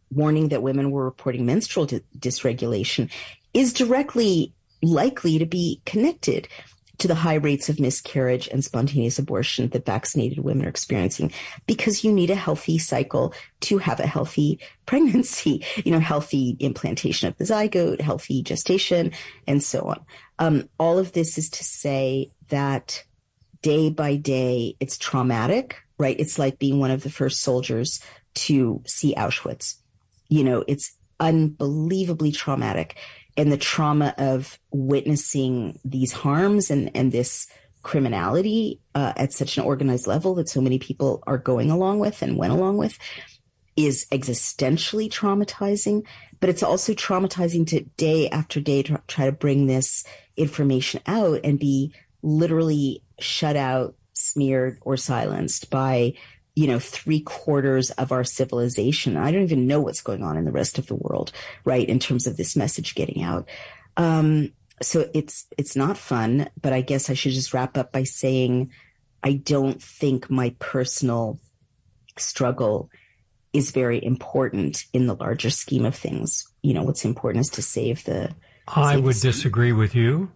warning that women were reporting menstrual dysregulation is directly likely to be connected to the high rates of miscarriage and spontaneous abortion that vaccinated women are experiencing, because you need a healthy cycle to have a healthy pregnancy, healthy implantation of the zygote, healthy gestation, and so on. All of this is to say that day by day, it's traumatic, right? It's like being one of the first soldiers to see Auschwitz. It's unbelievably traumatic. And the trauma of witnessing these harms and this criminality at such an organized level that so many people are going along with and went along with is existentially traumatizing. But it's also traumatizing to day after day to try to bring this information out and be literally shut out, smeared, or silenced by 3/4 of our civilization. I don't even know what's going on in the rest of the world, right, in terms of this message getting out. So it's not fun, but I guess I should just wrap up by saying I don't think my personal struggle is very important in the larger scheme of things. What's important is to save the... I would disagree with you.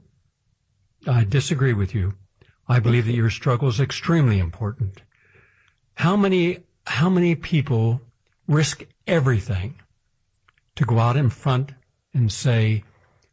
I disagree with you. I believe that your struggle is extremely important. How many people risk everything to go out in front and say,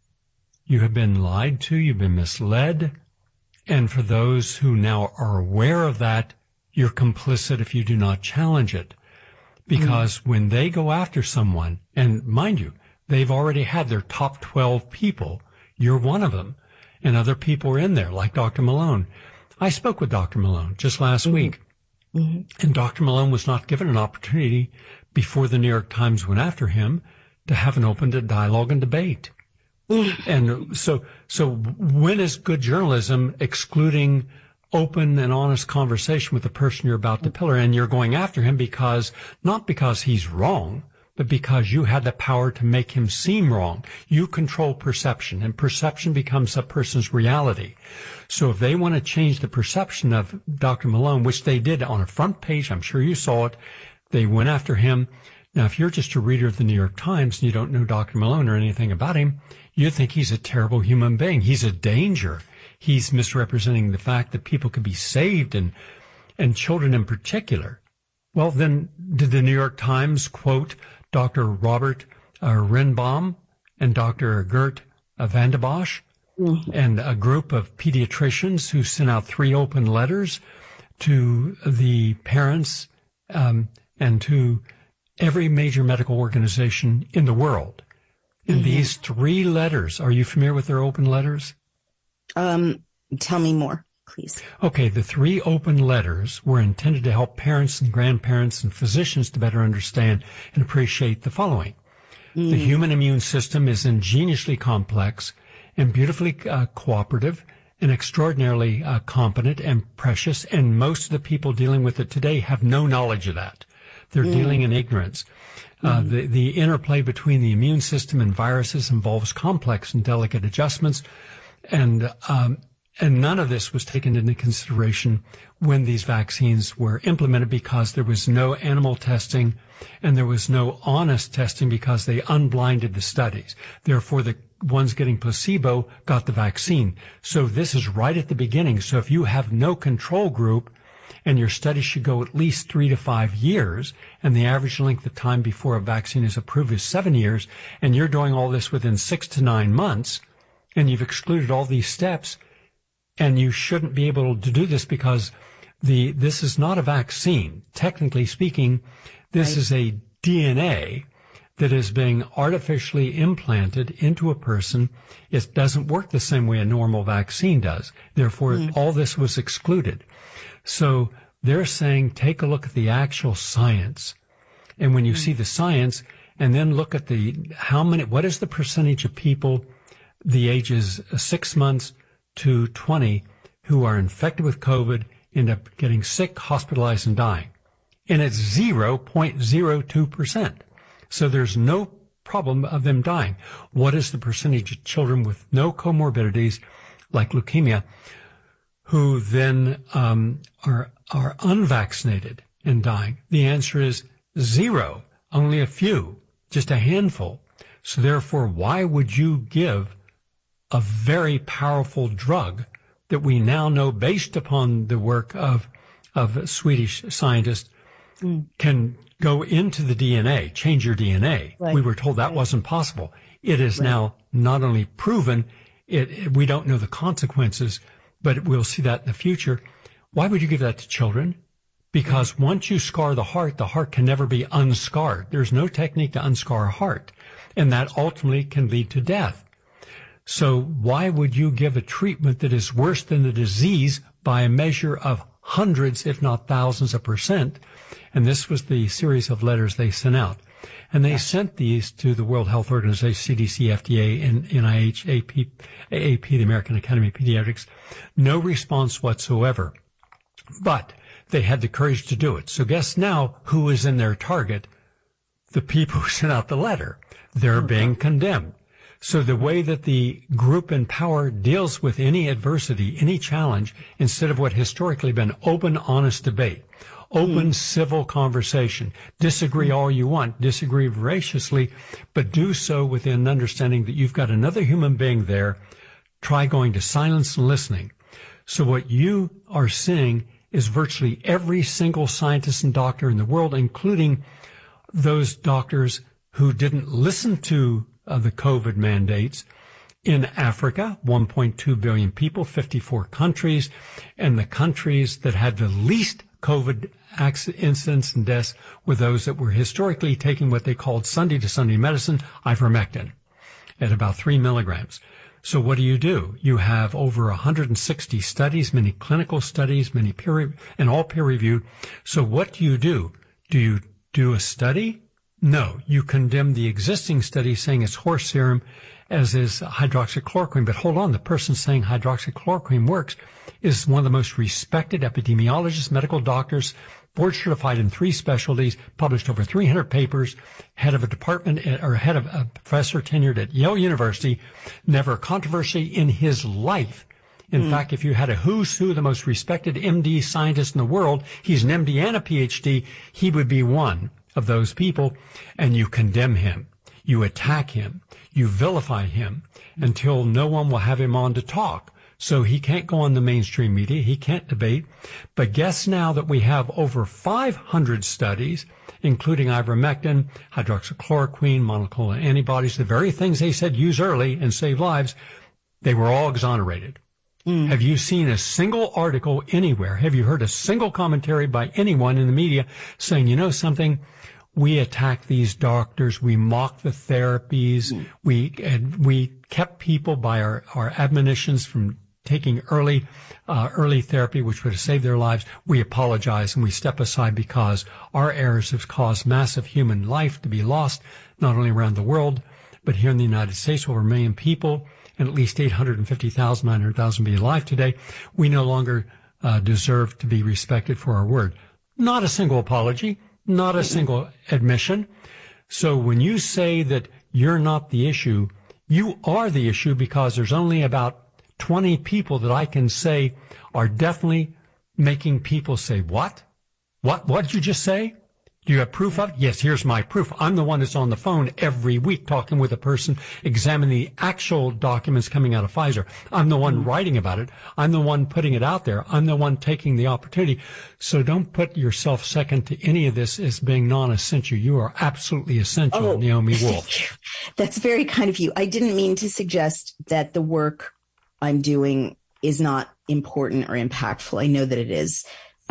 you have been lied to, you've been misled, and for those who now are aware of that, you're complicit if you do not challenge it. Because when they go after someone, and mind you, they've already had their top 12 people, you're one of them, and other people are in there, like Dr. Malone. I spoke with Dr. Malone just last week. And Dr. Malone was not given an opportunity before the New York Times went after him to have an open dialogue and debate. And so when is good journalism excluding open and honest conversation with the person you're about to pillar? And you're going after him not because he's wrong, but because you had the power to make him seem wrong. You control perception, and perception becomes a person's reality. So if they want to change the perception of Dr. Malone, which they did on a front page, I'm sure you saw it, they went after him. Now, if you're just a reader of the New York Times and you don't know Dr. Malone or anything about him, you think he's a terrible human being. He's a danger. He's misrepresenting the fact that people could be saved, and children in particular. Well, then, did the New York Times quote Dr. Robert Rinbaum and Dr. Gert van de Bosch and a group of pediatricians who sent out 3 open letters to the parents and to every major medical organization in the world? And these 3 letters, are you familiar with their open letters? Tell me more, please. Okay, the 3 open letters were intended to help parents and grandparents and physicians to better understand and appreciate the following. The human immune system is ingeniously complex and beautifully cooperative and extraordinarily competent and precious, and most of the people dealing with it today have no knowledge of that. They're dealing in ignorance. The interplay between the immune system and viruses involves complex and delicate adjustments, and none of this was taken into consideration when these vaccines were implemented, because there was no animal testing and there was no honest testing, because they unblinded the studies. Therefore, the ones getting placebo got the vaccine. So this is right at the beginning. So if you have no control group, and your study should go at least 3 to 5 years, and the average length of time before a vaccine is approved is 7 years, and you're doing all this within 6 to 9 months, and you've excluded all these steps, and you shouldn't be able to do this because this is not a vaccine. Technically speaking, this is a DNA that is being artificially implanted into a person. It doesn't work the same way a normal vaccine does. Therefore, all this was excluded. So they're saying, take a look at the actual science. And when you see the science, and then look at what is the percentage of people the ages 6 months to 20 who are infected with COVID, end up getting sick, hospitalized, and dying. And it's 0.02%. So there's no problem of them dying. What is the percentage of children with no comorbidities, like leukemia, who then are unvaccinated and dying? The answer is 0, only a few. just a handful. So therefore, why would you give a very powerful drug that we now know, based upon the work of Swedish scientists, can go into the DNA, change your DNA? Right. We were told that wasn't possible. It is now not only proven, we don't know the consequences, but we'll see that in the future. Why would you give that to children? Because once you scar the heart can never be unscarred. There's no technique to unscar a heart, and that ultimately can lead to death. So why would you give a treatment that is worse than the disease by a measure of hundreds, if not thousands of percent? And this was the series of letters they sent out. And they sent these to the World Health Organization, CDC, FDA, and NIH, AAP, the American Academy of Pediatrics. No response whatsoever. But they had the courage to do it. So guess now who is in their target? The people who sent out the letter. They're being condemned. So the way that the group in power deals with any adversity, any challenge, instead of what historically been open, honest debate, open civil conversation, disagree all you want, disagree voraciously, but do so with an understanding that you've got another human being there. Try going to silence and listening. So what you are seeing is virtually every single scientist and doctor in the world, including those doctors who didn't listen to the COVID mandates in Africa, 1.2 billion people, 54 countries, and the countries that had the least COVID incidents and deaths were those that were historically taking what they called Sunday to Sunday medicine, ivermectin, at about 3 milligrams. So what do? You have over 160 studies, many clinical studies, many and all peer-reviewed. So what do? Do you do a study? No, you condemn the existing study saying it's horse serum, as is hydroxychloroquine. But hold on, the person saying hydroxychloroquine works is one of the most respected epidemiologists, medical doctors, board certified in 3 specialties, published over 300 papers, head of a department or head of a professor tenured at Yale University, never a controversy in his life. In fact, if you had a who's who, the most respected MD scientist in the world, he's an MD and a PhD, he would be one of those people, and you condemn him. You attack him. You vilify him until no one will have him on to talk. So he can't go on the mainstream media. He can't debate. But guess now that we have over 500 studies, including ivermectin, hydroxychloroquine, monoclonal antibodies, the very things they said use early and save lives, they were all exonerated. Have you seen a single article anywhere? Have you heard a single commentary by anyone in the media saying, you know something? We attack these doctors. We mock the therapies. We kept people by our admonitions from taking early therapy, which would have saved their lives. We apologize and we step aside because our errors have caused massive human life to be lost, not only around the world, but here in the United States, over 1 million people, and at least 850,000, 900,000 be alive today. We no longer deserve to be respected for our word. Not a single apology, not a single admission. So when you say that you're not the issue, you are the issue, because there's only about 20 people that I can say are definitely making people say, what? What did you just say? Do you have proof of it? Yes, here's my proof. I'm the one that's on the phone every week talking with a person, examining the actual documents coming out of Pfizer. I'm the one writing about it. I'm the one putting it out there. I'm the one taking the opportunity. So don't put yourself second to any of this as being non-essential. You are absolutely essential, Naomi Wolf. That's very kind of you. I didn't mean to suggest that the work I'm doing is not important or impactful. I know that it is.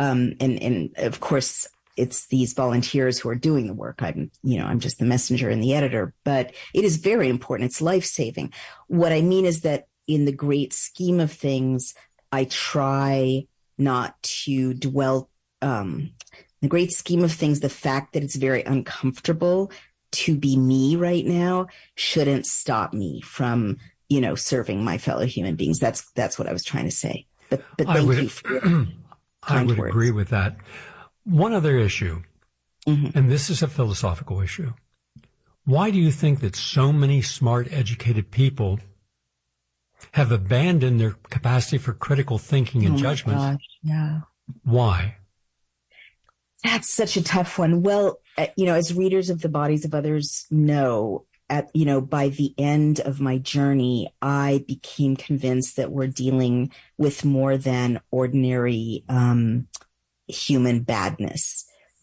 And of course, it's these volunteers who are doing the work. I'm just the messenger and the editor, but it is very important. It's life-saving. What I mean is that in the great scheme of things, I try not to dwell, in the great scheme of things, the fact that it's very uncomfortable to be me right now shouldn't stop me from, serving my fellow human beings. That's what I was trying to say. But thank you for your kind words. Agree with that. One other issue, and this is a philosophical issue. Why do you think that so many smart, educated people have abandoned their capacity for critical thinking and judgment? Gosh, yeah. Why? That's such a tough one. Well, as readers of The Bodies of Others know, by the end of my journey, I became convinced that we're dealing with more than ordinary human badness.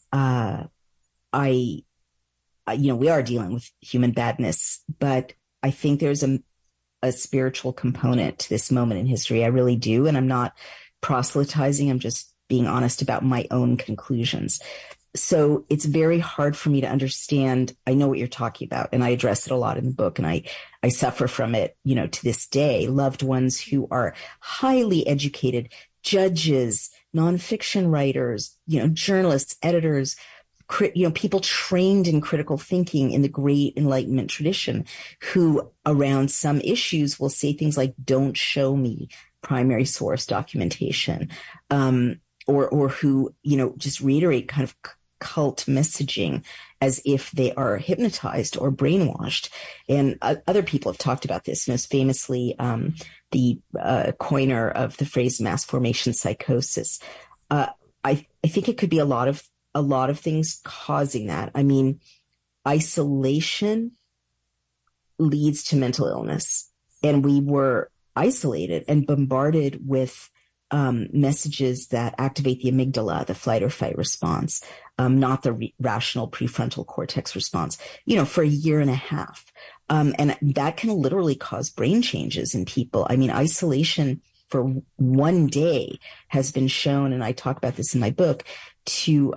We are dealing with human badness, but I think there's a spiritual component to this moment in history. I really do. And I'm not proselytizing. I'm just being honest about my own conclusions. So it's very hard for me to understand. I know what you're talking about, and I address it a lot in the book, and I suffer from it, to this day. Loved ones who are highly educated, judges, nonfiction writers, journalists, editors, people trained in critical thinking in the great Enlightenment tradition, who around some issues will say things like, don't show me primary source documentation, or who, just reiterate kind of cult messaging as if they are hypnotized or brainwashed. And other people have talked about this, most famously, the coiner of the phrase mass formation psychosis. I think it could be a lot of things causing that. I mean, isolation leads to mental illness, and we were isolated and bombarded with messages that activate the amygdala, the flight or fight response, not the rational prefrontal cortex response, for a year and a half. And that can literally cause brain changes in people. I mean, isolation for one day has been shown, and I talk about this in my book, to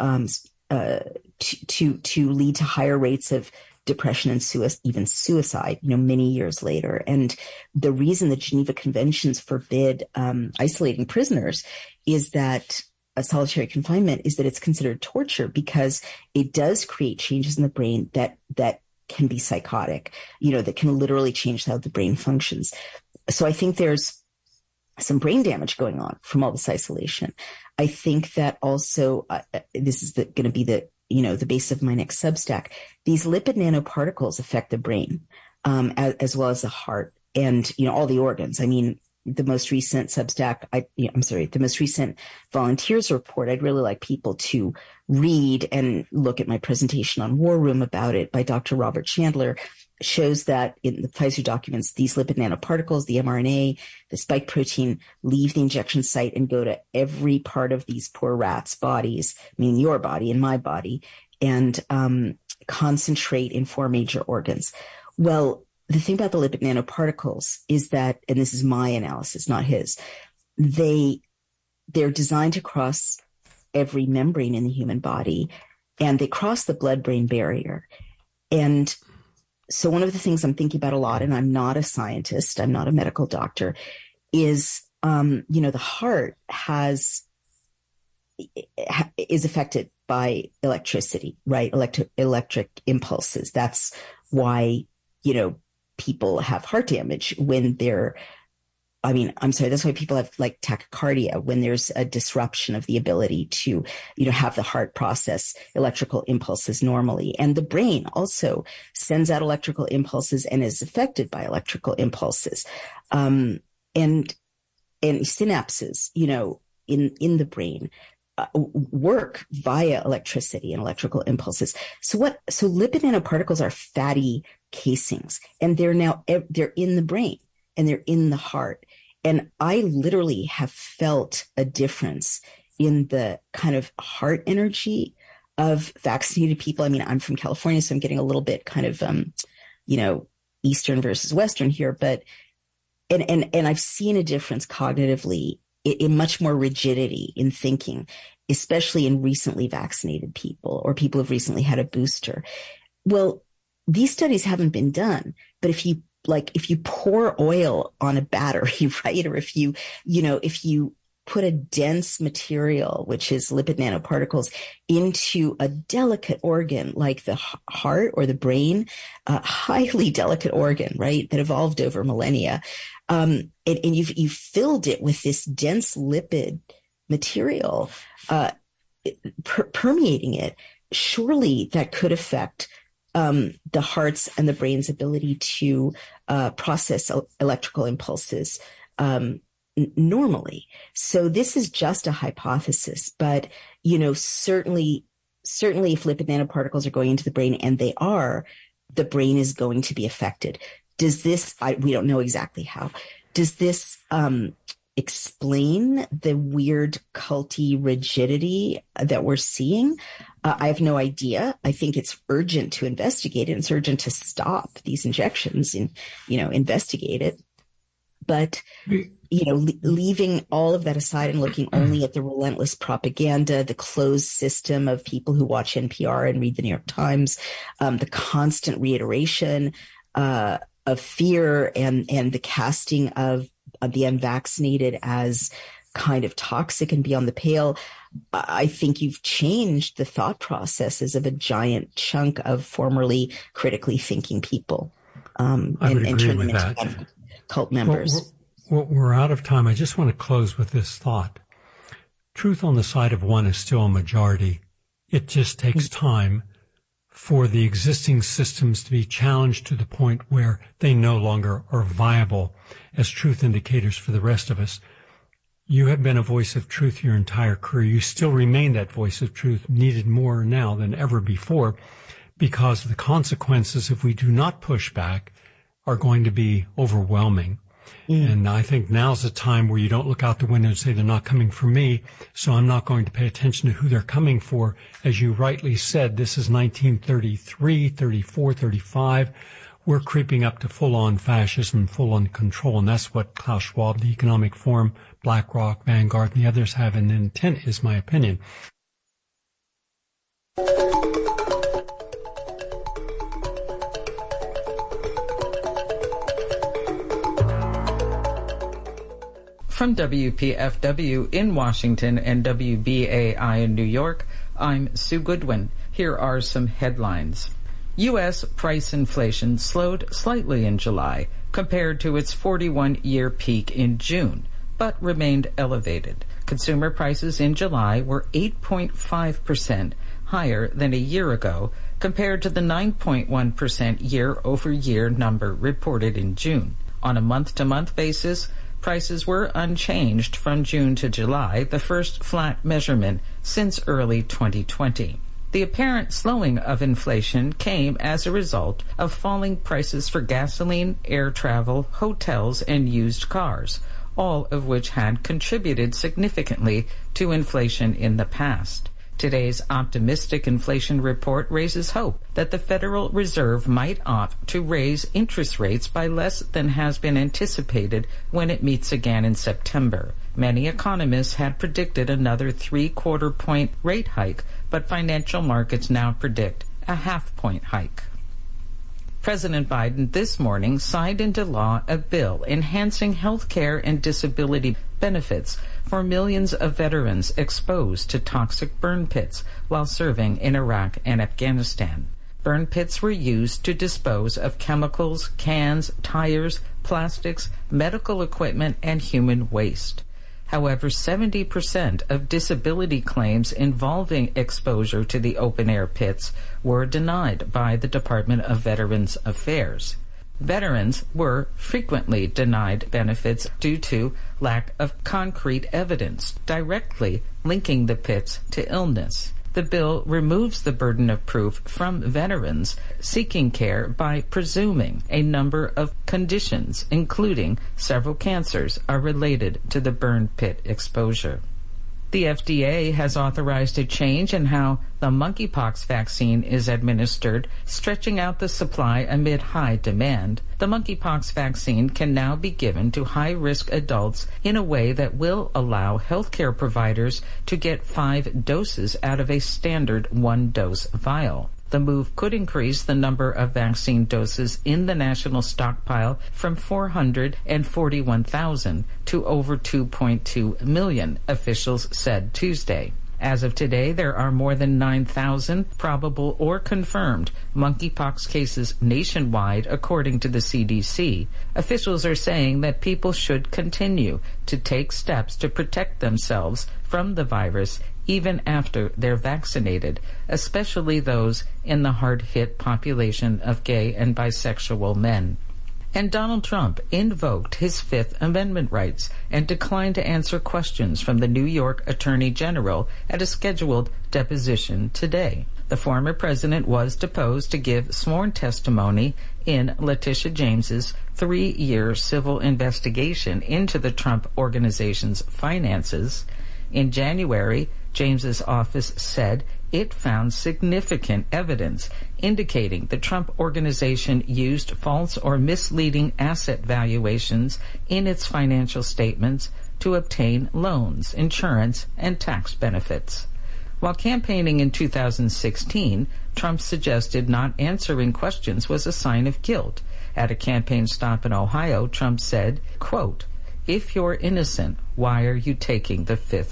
lead to higher rates of depression and even suicide, many years later. And the reason the Geneva Conventions forbid isolating prisoners is that solitary confinement is that it's considered torture, because it does create changes in the brain that can be psychotic, that can literally change how the brain functions. So I think there's some brain damage going on from all this isolation. I think that also, this is going to be the base of my next Substack. These lipid nanoparticles affect the brain, as well as the heart and, all the organs. I mean, the most recent Substack, the most recent volunteers report, I'd really like people to read and look at my presentation on War Room about it by Dr. Robert Chandler, shows that in the Pfizer documents, these lipid nanoparticles, the mRNA, the spike protein, leave the injection site and go to every part of these poor rats' bodies, meaning your body and my body, and concentrate in 4 major organs. Well, the thing about the lipid nanoparticles is that, and this is my analysis, not his, they're designed to cross every membrane in the human body, and they cross the blood-brain barrier. And so one of the things I'm thinking about a lot, and I'm not a scientist, I'm not a medical doctor, is, the heart is affected by electricity, right? Electric impulses. That's why, people have heart damage when that's why people have like tachycardia, when there's a disruption of the ability to, have the heart process electrical impulses normally. And the brain also sends out electrical impulses and is affected by electrical impulses. And synapses, in the brain, work via electricity and electrical impulses. So lipid nanoparticles are fatty casings, and they're in the brain and they're in the heart. And I literally have felt a difference in the kind of heart energy of vaccinated people. I mean, I'm from California, so I'm getting a little bit kind of, Eastern versus Western here, but, and I've seen a difference cognitively in much more rigidity in thinking, especially in recently vaccinated people or people who've recently had a booster. Well, these studies haven't been done, but if you pour oil on a battery, right? Or if you put a dense material, which is lipid nanoparticles, into a delicate organ like the heart or the brain, a highly delicate organ, right? That evolved over millennia. And you've filled it with this dense lipid material, permeating it. Surely that could affect the heart's and the brain's ability to process electrical impulses normally. So this is just a hypothesis, but certainly certainly if lipid nanoparticles are going into the brain, and they are, the brain is going to be affected. Does this, we don't know exactly how, does this explain the weird culty rigidity that we're seeing? I have no idea. I think it's urgent to investigate it. It's urgent to stop these injections and, investigate it. But, leaving all of that aside and looking only at the relentless propaganda, the closed system of people who watch NPR and read the New York Times, the constant reiteration of fear and the casting of the unvaccinated as kind of toxic and beyond the pale, I think you've changed the thought processes of a giant chunk of formerly critically thinking people. I would agree with that. Cult members. Well, we're out of time. I just want to close with this thought. Truth on the side of one is still a majority. It just takes time for the existing systems to be challenged to the point where they no longer are viable as truth indicators for the rest of us. You have been a voice of truth your entire career. You still remain that voice of truth, needed more now than ever before, because the consequences, if we do not push back, are going to be overwhelming. And I think now's the time where you don't look out the window and say they're not coming for me, so I'm not going to pay attention to who they're coming for. As you rightly said, this is 1933, 34, 35. We're creeping up to full-on fascism, full-on control, and that's what Klaus Schwab, the Economic Forum, BlackRock, Vanguard, and the others have in intent, is my opinion. From WPFW in Washington and WBAI in New York, I'm Sue Goodwin. Here are some headlines. U.S. price inflation slowed slightly in July compared to its 41-year peak in June, but remained elevated. Consumer prices in July were 8.5% higher than a year ago, compared to the 9.1% year-over-year number reported in June. On a month-to-month basis, prices were unchanged from June to July, the first flat measurement since early 2020. The apparent slowing of inflation came as a result of falling prices for gasoline, air travel, hotels, and used cars, all of which had contributed significantly to inflation in the past. Today's optimistic inflation report raises hope that the Federal Reserve might opt to raise interest rates by less than has been anticipated when it meets again in September. Many economists had predicted another 3/4 point rate hike, but financial markets now predict a 0.5 point hike. President Biden this morning signed into law a bill enhancing health care and disability benefits for millions of veterans exposed to toxic burn pits while serving in Iraq and Afghanistan. Burn pits were used to dispose of chemicals, cans, tires, plastics, medical equipment, and human waste. However, 70% of disability claims involving exposure to the open-air pits were denied by the Department of Veterans Affairs. Veterans were frequently denied benefits due to lack of concrete evidence directly linking the pits to illness. The bill removes the burden of proof from veterans seeking care by presuming a number of conditions, including several cancers, are related to the burn pit exposure. The FDA has authorized a change in how the monkeypox vaccine is administered, stretching out the supply amid high demand. The monkeypox vaccine can now be given to high-risk adults in a way that will allow healthcare providers to get 5 doses out of a standard 1-dose vial. The move could increase the number of vaccine doses in the national stockpile from 441,000 to over 2.2 million, officials said Tuesday. As of today, there are more than 9,000 probable or confirmed monkeypox cases nationwide, according to the CDC. Officials are saying that people should continue to take steps to protect themselves from the virus even after they're vaccinated, especially those in the hard-hit population of gay and bisexual men. And Donald Trump invoked his Fifth Amendment rights and declined to answer questions from the New York Attorney General at a scheduled deposition today. The former president was deposed to give sworn testimony in Letitia James's 3-year civil investigation into the Trump Organization's finances. In January, James's office said it found significant evidence indicating the Trump Organization used false or misleading asset valuations in its financial statements to obtain loans, insurance, and tax benefits. While campaigning in 2016, Trump suggested not answering questions was a sign of guilt. At a campaign stop in Ohio, Trump said, quote, "If you're innocent, why are you taking the Fifth